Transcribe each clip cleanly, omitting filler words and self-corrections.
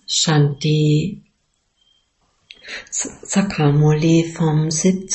Shanti Sakamuli vom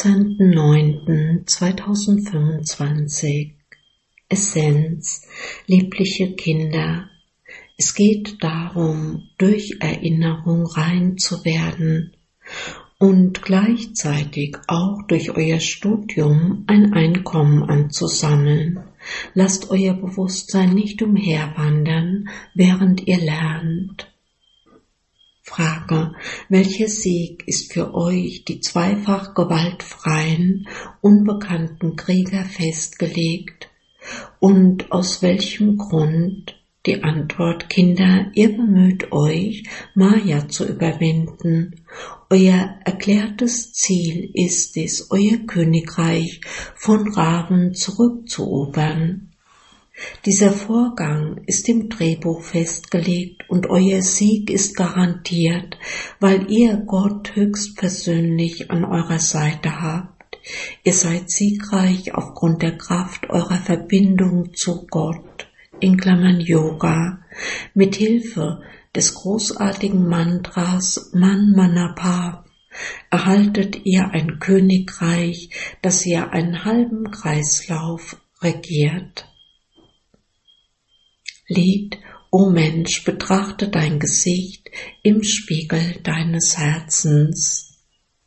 17.09.2025. Essenz, liebliche Kinder. Es geht darum, durch Erinnerung rein zu werden und gleichzeitig auch durch euer Studium ein Einkommen anzusammeln. Lasst euer Bewusstsein nicht umherwandern, während ihr lernt. Frage: Welcher Sieg ist für euch die zweifach gewaltfreien, unbekannten Krieger festgelegt? Und aus welchem Grund? Die Antwort: Kinder, ihr bemüht euch, Maya zu überwinden. Euer erklärtes Ziel ist es, euer Königreich von Raven zurückzuerobern. Dieser Vorgang ist im Drehbuch festgelegt und euer Sieg ist garantiert, weil ihr Gott höchstpersönlich an eurer Seite habt. Ihr seid siegreich aufgrund der Kraft eurer Verbindung zu Gott, in Klammern Yoga, mit Hilfe des großartigen Mantras Man Manapa erhaltet ihr ein Königreich, das ihr einen halben Kreislauf regiert. Lied: O Mensch, betrachte dein Gesicht im Spiegel deines Herzens.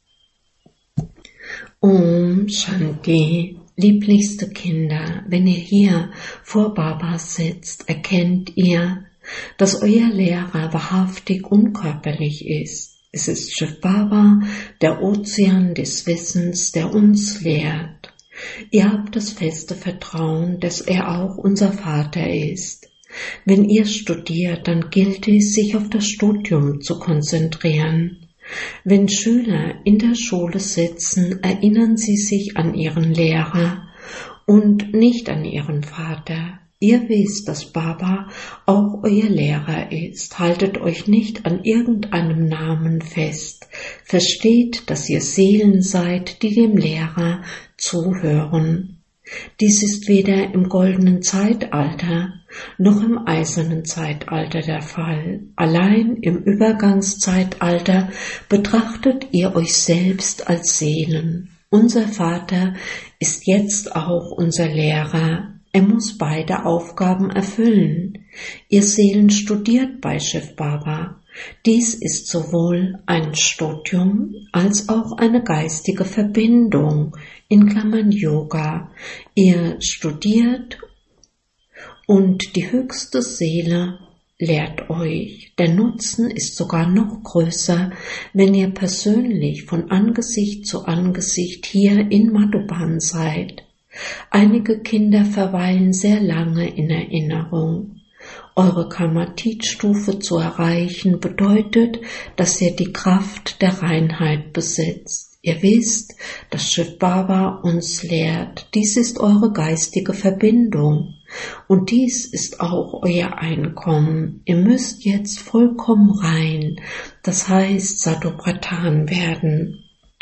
Om Shanti. Lieblichste Kinder, wenn ihr hier vor Baba sitzt, erkennt ihr, dass euer Lehrer wahrhaftig unkörperlich ist. Es ist Shiv Baba, der Ozean des Wissens, der uns lehrt. Ihr habt das feste Vertrauen, dass er auch unser Vater ist. Wenn ihr studiert, dann gilt es, sich auf das Studium zu konzentrieren. Wenn Schüler in der Schule sitzen, erinnern sie sich an ihren Lehrer und nicht an ihren Vater. Ihr wisst, dass Baba auch euer Lehrer ist. Haltet euch nicht an irgendeinem Namen fest. Versteht, dass ihr Seelen seid, die dem Lehrer zuhören. Dies ist weder im goldenen Zeitalter noch im eisernen Zeitalter der Fall. Allein im Übergangszeitalter betrachtet ihr euch selbst als Seelen. Unser Vater ist jetzt auch unser Lehrer. Er muss beide Aufgaben erfüllen. Ihr Seelen studiert bei Shiv Baba. Dies ist sowohl ein Studium als auch eine geistige Verbindung, in Klammern Yoga. Ihr studiert und die höchste Seele lehrt euch. Der Nutzen ist sogar noch größer, wenn ihr persönlich von Angesicht zu Angesicht hier in Madhuban seid. Einige Kinder verweilen sehr lange in Erinnerung. Eure Karmatit-Stufe zu erreichen bedeutet, dass ihr die Kraft der Reinheit besitzt. Ihr wisst, dass Shiv Baba uns lehrt. Dies ist eure geistige Verbindung und dies ist auch euer Einkommen. Ihr müsst jetzt vollkommen rein, das heißt Sato-Pratan werden.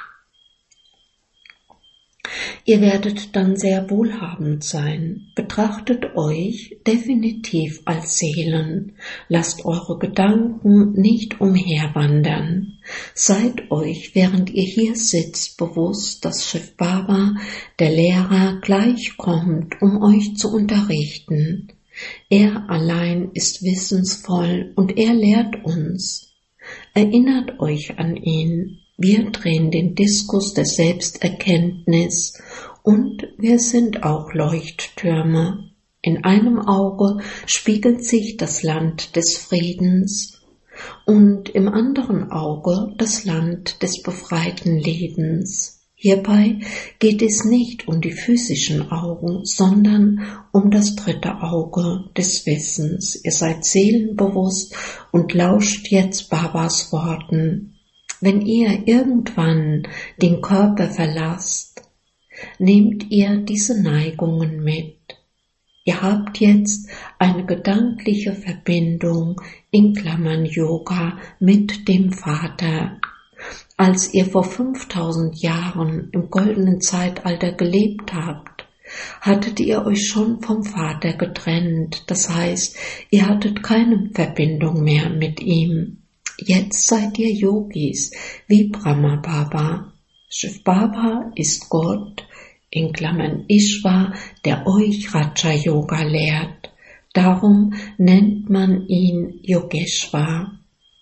Ihr werdet dann sehr wohlhabend sein. Betrachtet euch definitiv als Seelen. Lasst eure Gedanken nicht umherwandern. Seid euch, während ihr hier sitzt, bewusst, dass Shiv Baba, der Lehrer, gleich kommt, um euch zu unterrichten. Er allein ist wissensvoll und er lehrt uns. Erinnert euch an ihn. Wir drehen den Diskus der Selbsterkenntnis und wir sind auch Leuchttürme. In einem Auge spiegelt sich das Land des Friedens und im anderen Auge das Land des befreiten Lebens. Hierbei geht es nicht um die physischen Augen, sondern um das dritte Auge des Wissens. Ihr seid seelenbewusst und lauscht jetzt Babas Worten. Wenn ihr irgendwann den Körper verlasst, nehmt ihr diese Neigungen mit. Ihr habt jetzt eine gedankliche Verbindung in Klammern Yoga mit dem Vater. Als ihr vor 5000 Jahren im goldenen Zeitalter gelebt habt, hattet ihr euch schon vom Vater getrennt. Das heißt, ihr hattet keine Verbindung mehr mit ihm. Jetzt seid ihr Yogis, wie Brahma Baba. Shiv Baba ist Gott, in Klammern Ishvar, der euch Raja Yoga lehrt. Darum nennt man ihn Yogeshwar.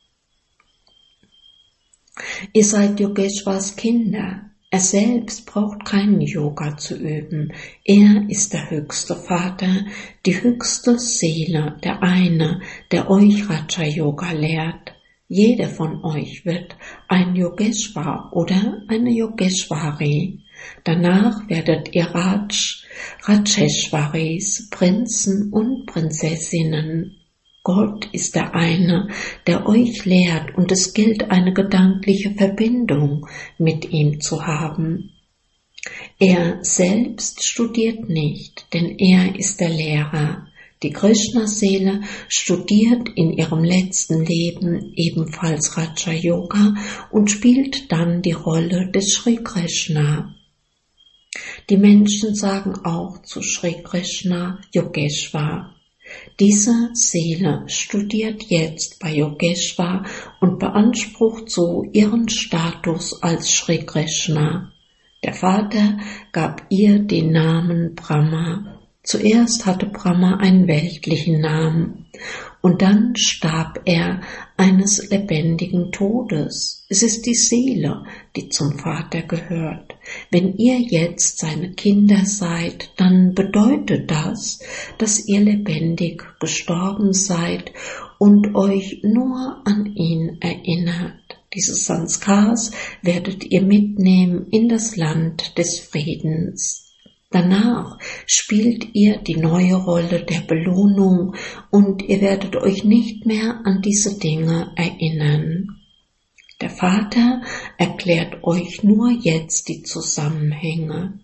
Ihr seid Yogeshwars Kinder. Er selbst braucht keinen Yoga zu üben. Er ist der höchste Vater, die höchste Seele, der eine, der euch Raja Yoga lehrt. Jeder von euch wird ein Yogeshwar oder eine Yogeshwari. Danach werdet ihr Rajeshwaris, Prinzen und Prinzessinnen. Gott ist der eine, der euch lehrt, und es gilt, eine gedankliche Verbindung mit ihm zu haben. Er selbst studiert nicht, denn er ist der Lehrer. Die Krishna-Seele studiert in ihrem letzten Leben ebenfalls Raja Yoga und spielt dann die Rolle des Sri Krishna. Die Menschen sagen auch zu Sri Krishna Yogeshwar. Diese Seele studiert jetzt bei Yogeshwar und beansprucht so ihren Status als Sri Krishna. Der Vater gab ihr den Namen Brahma. Zuerst hatte Brahma einen weltlichen Namen und dann starb er eines lebendigen Todes. Es ist die Seele, die zum Vater gehört. Wenn ihr jetzt seine Kinder seid, dann bedeutet das, dass ihr lebendig gestorben seid und euch nur an ihn erinnert. Diese Sanskars werdet ihr mitnehmen in das Land des Friedens. Danach spielt ihr die neue Rolle der Belohnung und ihr werdet euch nicht mehr an diese Dinge erinnern. Der Vater erklärt euch nur jetzt die Zusammenhänge.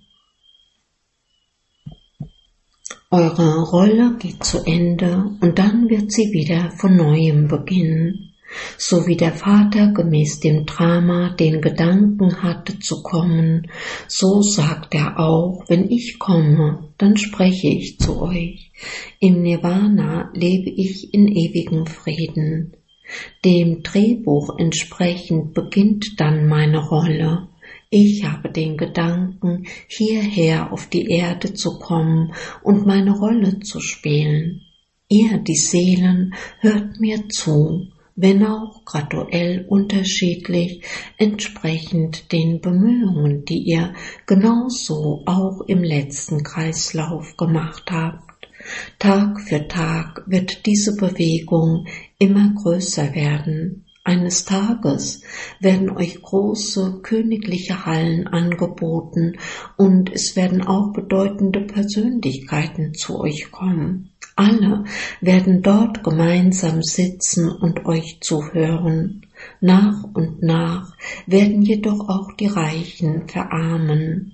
Eure Rolle geht zu Ende und dann wird sie wieder von Neuem beginnen. So wie der Vater gemäß dem Drama den Gedanken hatte zu kommen, so sagt er auch, wenn ich komme, dann spreche ich zu euch. Im Nirvana lebe ich in ewigem Frieden. Dem Drehbuch entsprechend beginnt dann meine Rolle. Ich habe den Gedanken, hierher auf die Erde zu kommen und meine Rolle zu spielen. Ihr, die Seelen, hört mir zu, wenn auch graduell unterschiedlich, entsprechend den Bemühungen, die ihr genauso auch im letzten Kreislauf gemacht habt. Tag für Tag wird diese Bewegung immer größer werden. Eines Tages werden euch große königliche Hallen angeboten und es werden auch bedeutende Persönlichkeiten zu euch kommen. Alle werden dort gemeinsam sitzen und euch zuhören. Nach und nach werden jedoch auch die Reichen verarmen.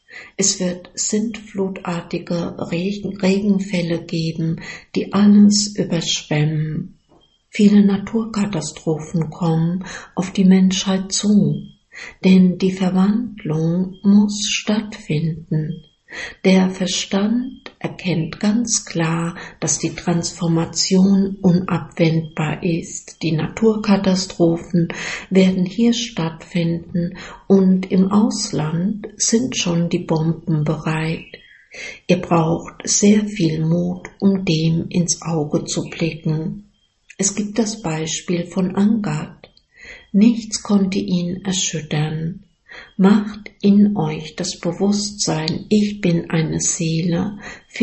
Es wird sintflutartige Regenfälle geben, die alles überschwemmen. Viele Naturkatastrophen kommen auf die Menschheit zu, denn die Verwandlung muss stattfinden. Der Verstand erkennt ganz klar, dass die Transformation unabwendbar ist. Die Naturkatastrophen werden hier stattfinden und im Ausland sind schon die Bomben bereit. Ihr braucht sehr viel Mut, um dem ins Auge zu blicken. Es gibt das Beispiel von Angad. Nichts konnte ihn erschüttern. Macht in euch das Bewusstsein, ich bin eine Seele,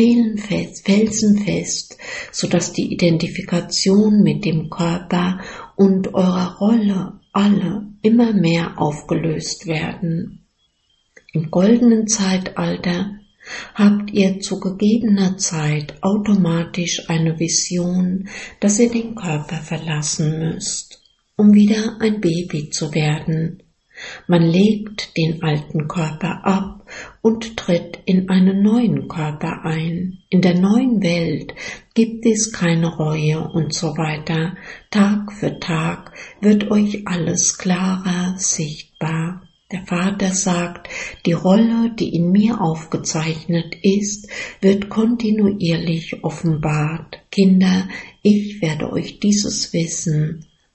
felsenfest, sodass die Identifikation mit dem Körper und eurer Rolle alle immer mehr aufgelöst werden. Im goldenen Zeitalter habt ihr zu gegebener Zeit automatisch eine Vision, dass ihr den Körper verlassen müsst, um wieder ein Baby zu werden. Man legt den alten Körper ab und tritt in einen neuen Körper ein. In der neuen Welt gibt es keine Reue und so weiter. Tag für Tag wird euch alles klarer sichtbar. Der Vater sagt, die Rolle, die in mir aufgezeichnet ist, wird kontinuierlich offenbart. Kinder, ich werde euch dieses Wissen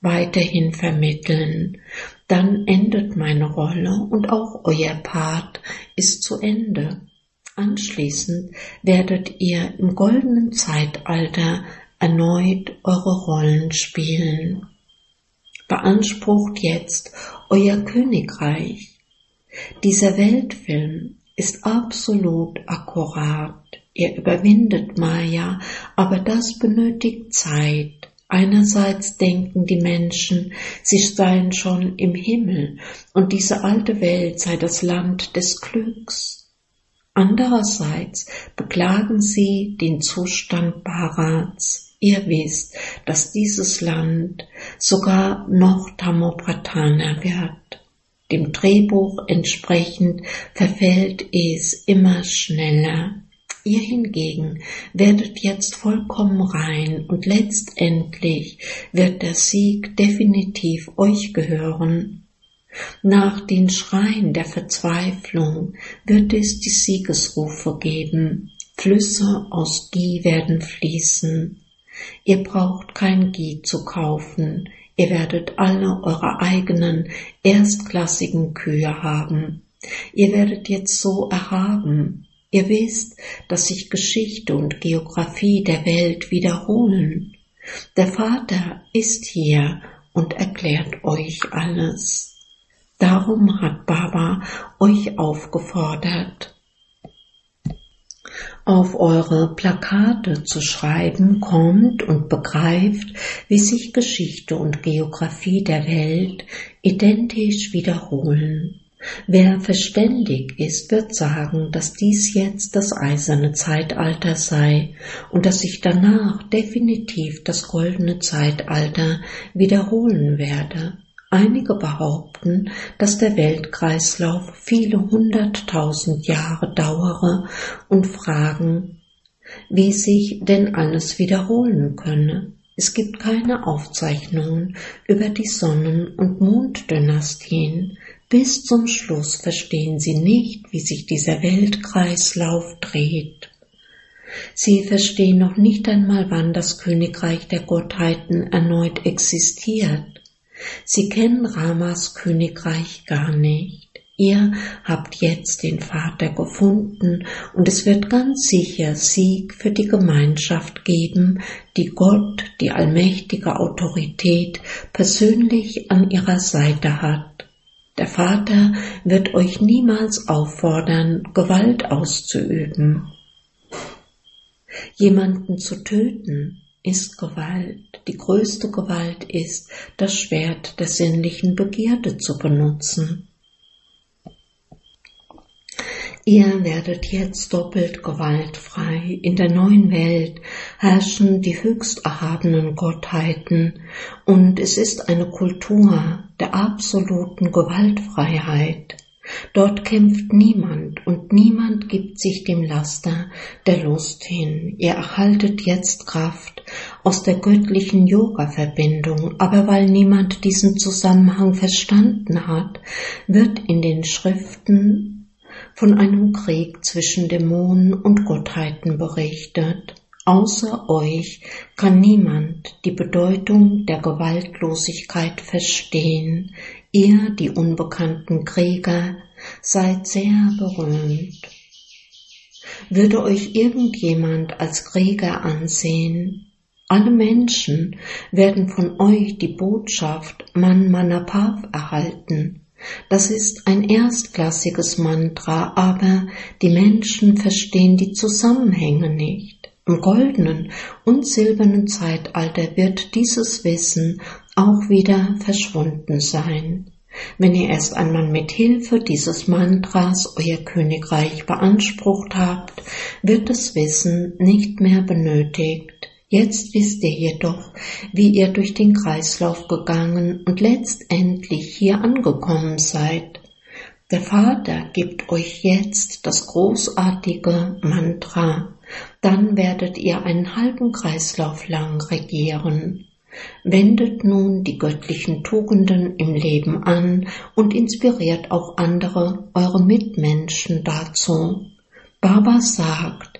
weiterhin vermitteln, dann endet meine Rolle und auch euer Part ist zu Ende. Anschließend werdet ihr im goldenen Zeitalter erneut eure Rollen spielen. Beansprucht jetzt euer Königreich. Dieser Weltfilm ist absolut akkurat. Ihr überwindet Maya, aber das benötigt Zeit. Einerseits denken die Menschen, sie seien schon im Himmel und diese alte Welt sei das Land des Glücks. Andererseits beklagen sie den Zustand Bharats. Ihr wisst, dass dieses Land sogar noch Tamopradhana wird. Dem Drehbuch entsprechend verfällt es immer schneller. Ihr hingegen werdet jetzt vollkommen rein und letztendlich wird der Sieg definitiv euch gehören. Nach den Schreien der Verzweiflung wird es die Siegesrufe geben. Flüsse aus Ghee werden fließen. Ihr braucht kein Ghee zu kaufen. Ihr werdet alle eure eigenen erstklassigen Kühe haben. Ihr werdet jetzt so erhaben. Ihr wisst, dass sich Geschichte und Geographie der Welt wiederholen. Der Vater ist hier und erklärt euch alles. Darum hat Baba euch aufgefordert, auf eure Plakate zu schreiben, kommt und begreift, wie sich Geschichte und Geographie der Welt identisch wiederholen. Wer verständig ist, wird sagen, dass dies jetzt das eiserne Zeitalter sei und dass sich danach definitiv das goldene Zeitalter wiederholen werde. Einige behaupten, dass der Weltkreislauf viele 100.000 Jahre dauere und fragen, wie sich denn alles wiederholen könne. Es gibt keine Aufzeichnungen über die Sonnen- und Monddynastien. Bis zum Schluss verstehen sie nicht, wie sich dieser Weltkreislauf dreht. Sie verstehen noch nicht einmal, wann das Königreich der Gottheiten erneut existiert. Sie kennen Ramas Königreich gar nicht. Ihr habt jetzt den Vater gefunden und es wird ganz sicher Sieg für die Gemeinschaft geben, die Gott, die allmächtige Autorität, persönlich an ihrer Seite hat. Der Vater wird euch niemals auffordern, Gewalt auszuüben. Jemanden zu töten ist Gewalt. Die größte Gewalt ist, das Schwert der sinnlichen Begierde zu benutzen. Ihr werdet jetzt doppelt gewaltfrei. In der neuen Welt herrschen die höchst erhabenen Gottheiten und es ist eine Kultur der absoluten Gewaltfreiheit. Dort kämpft niemand und niemand gibt sich dem Laster der Lust hin. Ihr erhaltet jetzt Kraft aus der göttlichen Yoga-Verbindung, aber weil niemand diesen Zusammenhang verstanden hat, wird in den Schriften von einem Krieg zwischen Dämonen und Gottheiten berichtet. Außer euch kann niemand die Bedeutung der Gewaltlosigkeit verstehen. Ihr, die unbekannten Krieger, seid sehr berühmt. Würde euch irgendjemand als Krieger ansehen? Alle Menschen werden von euch die Botschaft Man Manapav erhalten. Das ist ein erstklassiges Mantra, aber die Menschen verstehen die Zusammenhänge nicht. Im goldenen und silbernen Zeitalter wird dieses Wissen auch wieder verschwunden sein. Wenn ihr erst einmal mit Hilfe dieses Mantras euer Königreich beansprucht habt, wird das Wissen nicht mehr benötigt. Jetzt wisst ihr jedoch, wie ihr durch den Kreislauf gegangen und letztendlich hier angekommen seid. Der Vater gibt euch jetzt das großartige Mantra. Dann werdet ihr einen halben Kreislauf lang regieren. Wendet nun die göttlichen Tugenden im Leben an und inspiriert auch andere, eure Mitmenschen dazu. Baba sagt,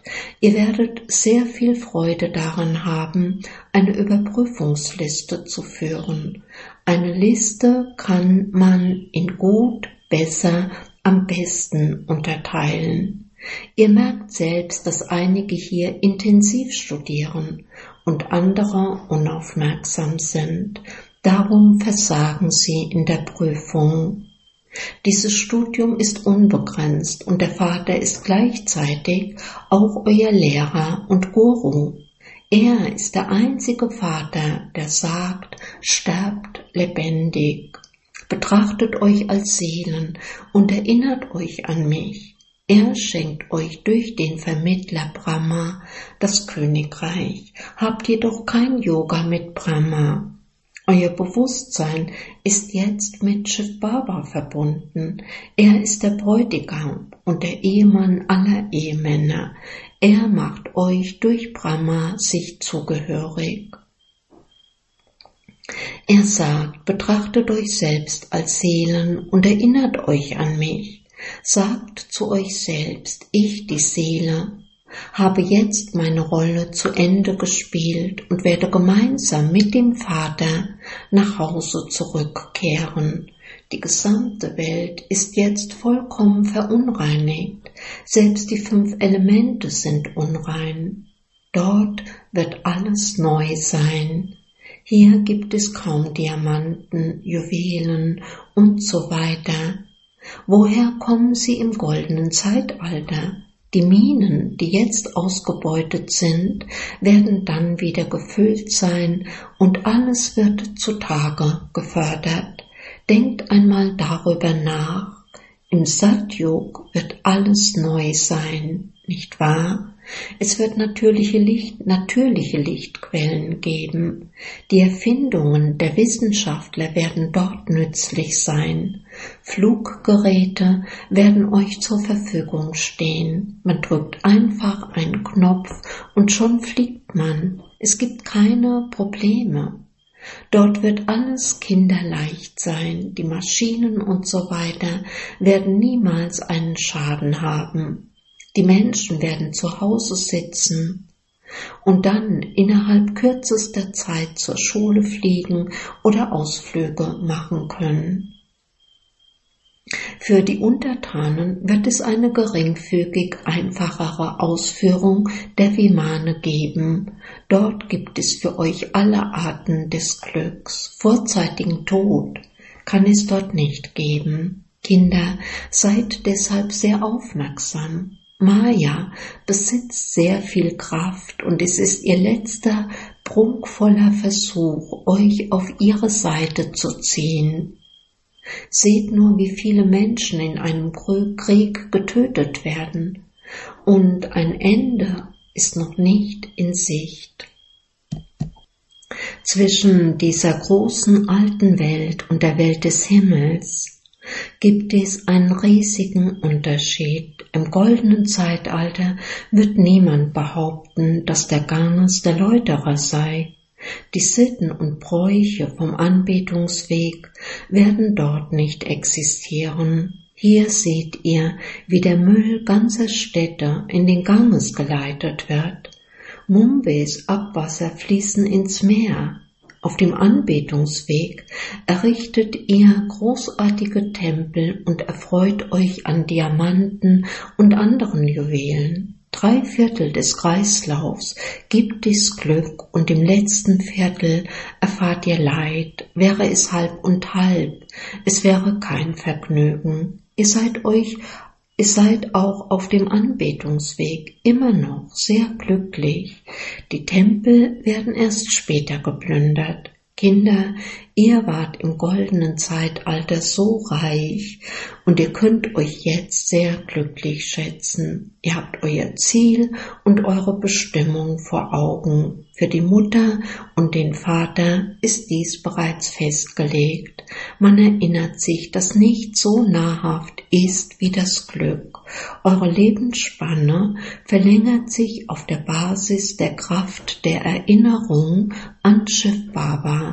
Ihr werdet sehr viel Freude daran haben, eine Überprüfungsliste zu führen. Eine Liste kann man in gut, besser, am besten unterteilen. Ihr merkt selbst, dass einige hier intensiv studieren und andere unaufmerksam sind. Darum versagen sie in der Prüfung. Dieses Studium ist unbegrenzt und der Vater ist gleichzeitig auch euer Lehrer und Guru. Er ist der einzige Vater, der sagt, sterbt lebendig. Betrachtet euch als Seelen und erinnert euch an mich. Er schenkt euch durch den Vermittler Brahma das Königreich. Habt jedoch kein Yoga mit Brahma. Euer Bewusstsein ist jetzt mit Shiv Baba verbunden. Er ist der Bräutigam und der Ehemann aller Ehemänner. Er macht euch durch Brahma sich zugehörig. Er sagt, betrachtet euch selbst als Seelen und erinnert euch an mich. Sagt zu euch selbst, ich, die Seele, habe jetzt meine Rolle zu Ende gespielt und werde gemeinsam mit dem Vater nach Hause zurückkehren. Die gesamte Welt ist jetzt vollkommen verunreinigt. Selbst die 5 Elemente sind unrein. Dort wird alles neu sein. Hier gibt es kaum Diamanten, Juwelen und so weiter. Woher kommen sie im goldenen Zeitalter? Die Minen, die jetzt ausgebeutet sind, werden dann wieder gefüllt sein und alles wird zutage gefördert. Denkt einmal darüber nach. Im Satyug wird alles neu sein, nicht wahr? Es wird natürliche Lichtquellen geben. Die Erfindungen der Wissenschaftler werden dort nützlich sein. Fluggeräte werden euch zur Verfügung stehen. Man drückt einfach einen Knopf und schon fliegt man. Es gibt keine Probleme. Dort wird alles kinderleicht sein. Die Maschinen und so weiter werden niemals einen Schaden haben. Die Menschen werden zu Hause sitzen und dann innerhalb kürzester Zeit zur Schule fliegen oder Ausflüge machen können. Für die Untertanen wird es eine geringfügig einfachere Ausführung der Vimane geben. Dort gibt es für euch alle Arten des Glücks. Vorzeitigen Tod kann es dort nicht geben. Kinder, seid deshalb sehr aufmerksam. Maya besitzt sehr viel Kraft und es ist ihr letzter prunkvoller Versuch, euch auf ihre Seite zu ziehen. Seht nur, wie viele Menschen in einem Krieg getötet werden und ein Ende ist noch nicht in Sicht. Zwischen dieser großen alten Welt und der Welt des Himmels gibt es einen riesigen Unterschied. Im goldenen Zeitalter wird niemand behaupten, dass der Ganges der Läuterer sei. Die Sitten und Bräuche vom Anbetungsweg werden dort nicht existieren. Hier seht ihr, wie der Müll ganzer Städte in den Ganges geleitet wird. Mumbes Abwasser fließen ins Meer. Auf dem Anbetungsweg errichtet ihr großartige Tempel und erfreut euch an Diamanten und anderen Juwelen. 3/4 des Kreislaufs gibt es Glück und im letzten Viertel erfahrt ihr Leid. Wäre es halb und halb, es wäre kein Vergnügen. Ihr seid auch auf dem Anbetungsweg immer noch sehr glücklich. Die Tempel werden erst später geplündert. Kinder, ihr wart im goldenen Zeitalter so reich und ihr könnt euch jetzt sehr glücklich schätzen. Ihr habt euer Ziel und eure Bestimmung vor Augen. Für die Mutter und den Vater ist dies bereits festgelegt. Man erinnert sich, dass nichts so nahrhaft ist wie das Glück. Eure Lebensspanne verlängert sich auf der Basis der Kraft der Erinnerung an Shiv Baba.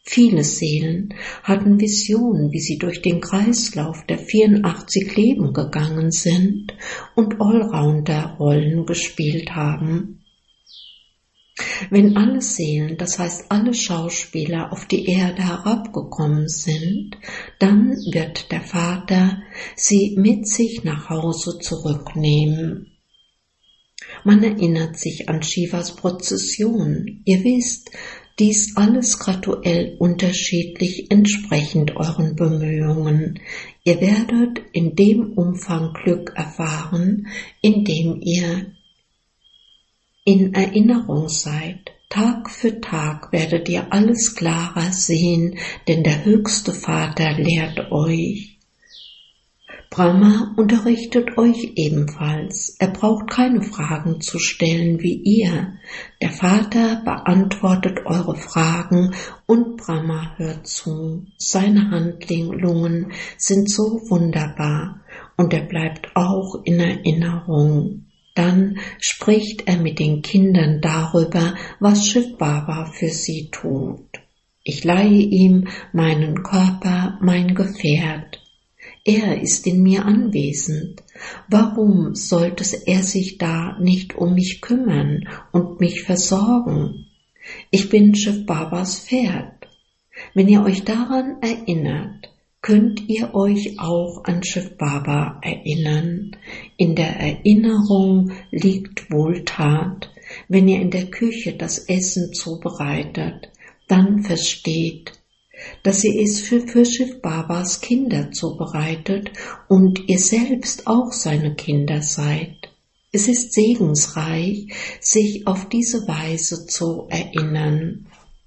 Viele Seelen hatten Visionen, wie sie durch den Kreislauf der 84 Leben gegangen sind und Allrounder-Rollen gespielt haben. Wenn alle Seelen, das heißt alle Schauspieler, auf die Erde herabgekommen sind, dann wird der Vater sie mit sich nach Hause zurücknehmen. Man erinnert sich an Shivas Prozession. Ihr wisst, dies alles graduell unterschiedlich entsprechend euren Bemühungen. Ihr werdet in dem Umfang Glück erfahren, in dem ihr in Erinnerung seid. Tag für Tag werdet ihr alles klarer sehen, denn der höchste Vater lehrt euch. Brahma unterrichtet euch ebenfalls. Er braucht keine Fragen zu stellen wie ihr. Der Vater beantwortet eure Fragen und Brahma hört zu. Seine Handlungen sind so wunderbar und er bleibt auch in Erinnerung. Dann spricht er mit den Kindern darüber, was Shiv Baba für sie tut. Ich leihe ihm meinen Körper, mein Gefährt. Er ist in mir anwesend. Warum sollte er sich da nicht um mich kümmern und mich versorgen? Ich bin Shiv Babas Pferd. Wenn ihr euch daran erinnert, könnt ihr euch auch an Shiv Baba erinnern. In der Erinnerung liegt Wohltat. Wenn ihr in der Küche das Essen zubereitet, dann versteht, dass ihr es für Shiv Babas Kinder zubereitet und ihr selbst auch seine Kinder seid. Es ist segensreich, sich auf diese Weise zu erinnern.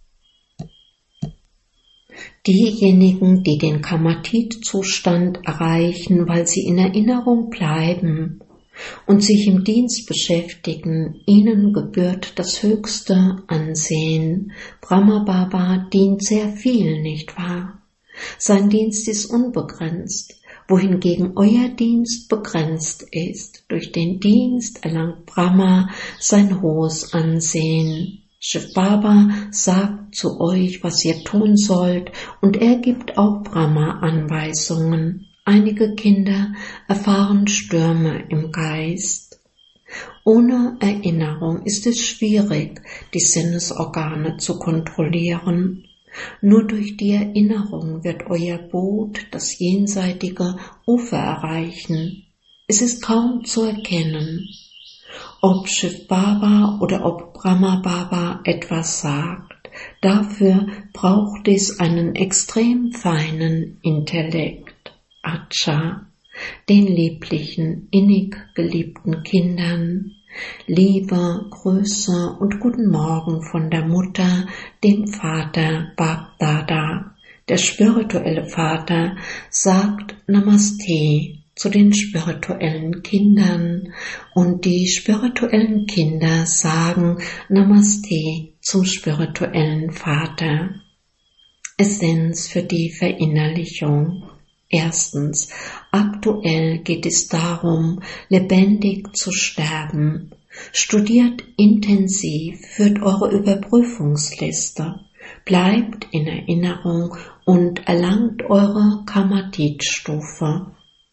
Diejenigen, die den Kamatit-Zustand erreichen, weil sie in Erinnerung bleiben und sich im Dienst beschäftigen, ihnen gebührt das höchste Ansehen. Brahma Baba dient sehr viel, nicht wahr? Sein Dienst ist unbegrenzt, wohingegen euer Dienst begrenzt ist. Durch den Dienst erlangt Brahma sein hohes Ansehen. Shiv Baba sagt zu euch, was ihr tun sollt, und er gibt auch Brahma Anweisungen. Einige Kinder erfahren Stürme im Geist. Ohne Erinnerung ist es schwierig, die Sinnesorgane zu kontrollieren. Nur durch die Erinnerung wird euer Boot das jenseitige Ufer erreichen. Es ist kaum zu erkennen, ob Shiv Baba oder ob Brahma Baba etwas sagt. Dafür braucht es einen extrem feinen Intellekt. Acha, den lieblichen, innig geliebten Kindern, Liebe, Grüße und guten Morgen von der Mutter, dem Vater Bab Dada. Der spirituelle Vater sagt Namaste zu den spirituellen Kindern und die spirituellen Kinder sagen Namaste zum spirituellen Vater. Essenz für die Verinnerlichung. Erstens, aktuell geht es darum, lebendig zu sterben. Studiert intensiv, führt eure Überprüfungsliste, bleibt in Erinnerung und erlangt eure Kamatit-Stufe.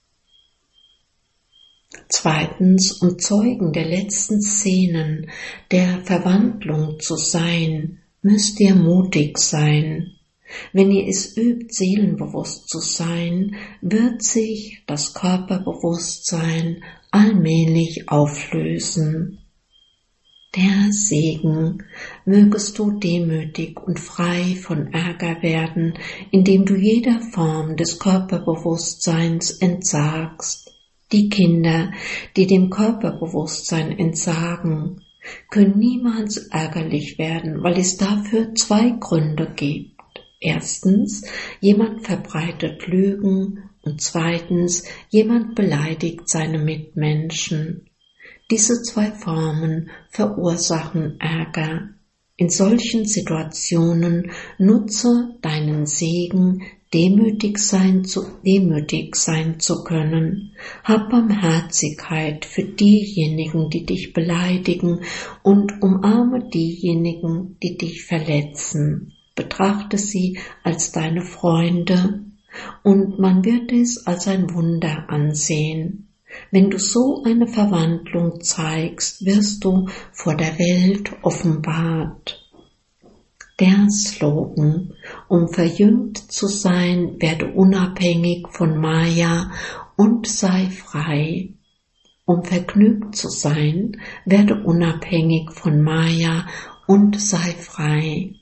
Zweitens, um Zeugen der letzten Szenen der Verwandlung zu sein, müsst ihr mutig sein. Wenn ihr es übt, seelenbewusst zu sein, wird sich das Körperbewusstsein allmählich auflösen. Der Segen, mögest du demütig und frei von Ärger werden, indem du jeder Form des Körperbewusstseins entsagst. Die Kinder, die dem Körperbewusstsein entsagen, können niemals ärgerlich werden, weil es dafür zwei Gründe gibt. Erstens, jemand verbreitet Lügen und zweitens, jemand beleidigt seine Mitmenschen. Diese zwei Formen verursachen Ärger. In solchen Situationen nutze deinen Segen, demütig sein zu können. Hab Barmherzigkeit für diejenigen, die dich beleidigen und umarme diejenigen, die dich verletzen. betrachte sie als deine Freunde und man wird es als ein Wunder ansehen. Wenn du so eine Verwandlung zeigst, wirst du vor der Welt offenbart. Der Slogan: Um verjüngt zu sein, werde unabhängig von Maya und sei frei. Um vergnügt zu sein, werde unabhängig von Maya und sei frei.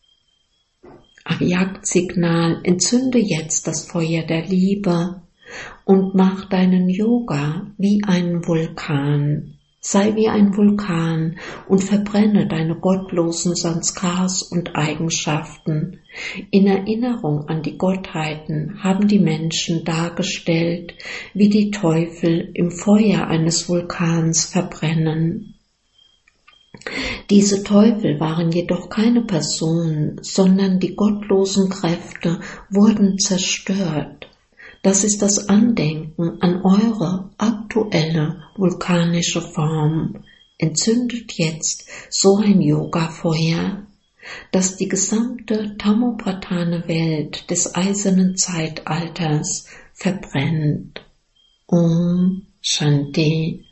Avyakt-Signal: Entzünde jetzt das Feuer der Liebe und mach deinen Yoga wie einen Vulkan. Sei wie ein Vulkan und verbrenne deine gottlosen Sanskars und Eigenschaften. In Erinnerung an die Gottheiten haben die Menschen dargestellt, wie die Teufel im Feuer eines Vulkans verbrennen. Diese Teufel waren jedoch keine Personen, sondern die gottlosen Kräfte wurden zerstört. Das ist das Andenken an eure aktuelle vulkanische Form. Entzündet jetzt so ein Yoga-Feuer, das die gesamte Tamopradhana-Welt des eisernen Zeitalters verbrennt. Om Shanti.